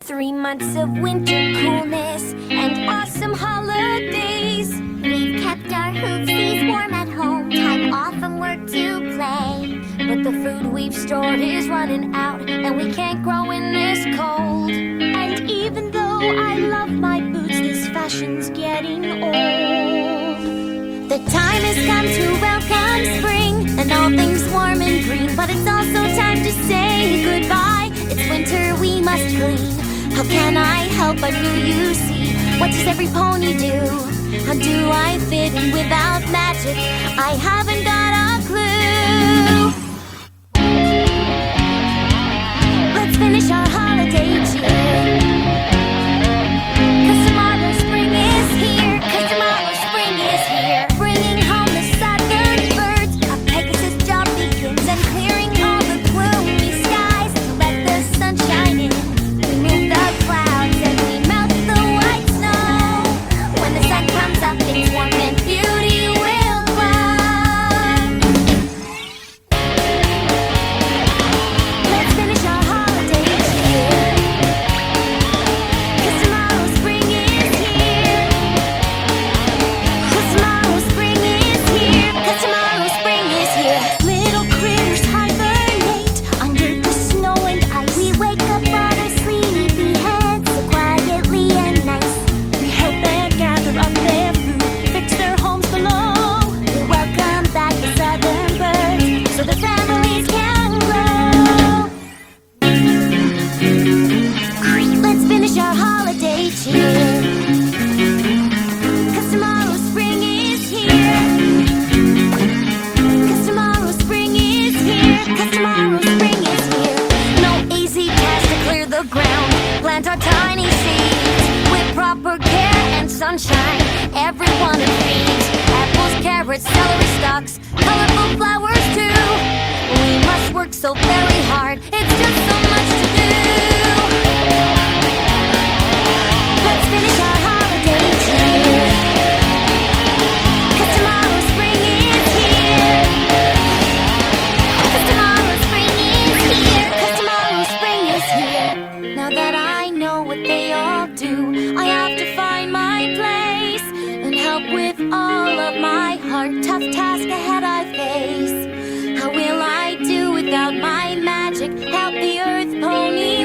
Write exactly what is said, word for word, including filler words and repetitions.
Three months of winter coolness and awesome holidays. We've kept our hoofsies warm at home, time off from work to play. But the food we've stored is running out, and we can't grow in this cold. And even though I love my boots, this fashion's getting old. The time has come to welcome spring, and all things warm and green. But it's also time to say goodbye. It's winter, we must clean. How can I help but who you see? What does every pony do? How do I fit in without magic? I haven't got a clue. Let's finish our holiday cheer. Cause tomorrow spring is here. Cause tomorrow spring is here. Bringing home the southern birds. A Pegasus job begins, and clearing all the gloomy skies to let the sun shine in. We move the clouds and we melt the white snow. When the sun comes up, it's warm and beauty will glow. Let's finish our holiday cheer. Cause tomorrow spring is here. Cause tomorrow spring is here. Cause tomorrow spring is here. Little critters hibernate under the snow and ice. We wake up on our sleepy heads so quietly and nice. We help them gather up their food, fix their homes below. We welcome back the southern birds so the families can grow. Let's finish our holiday cheer. Cause tomorrow spring is here. Cause tomorrow spring is here. Cause tomorrow spring is here. No easy task to clear the ground, plant our tiny seeds with proper care and sunshine. Everyone it feeds apples, carrots, celery stalks, colorful flowers too. We must work so very hard, it's just so much to do. Let's finish our holiday cheer. Cause tomorrow spring is here. Cause tomorrow spring is here. Cause tomorrow spring is here. Now that I know what they all do, I have to find my place and help with all of my heart. Tough task ahead I face. How will I do without my magic? Help the earth pony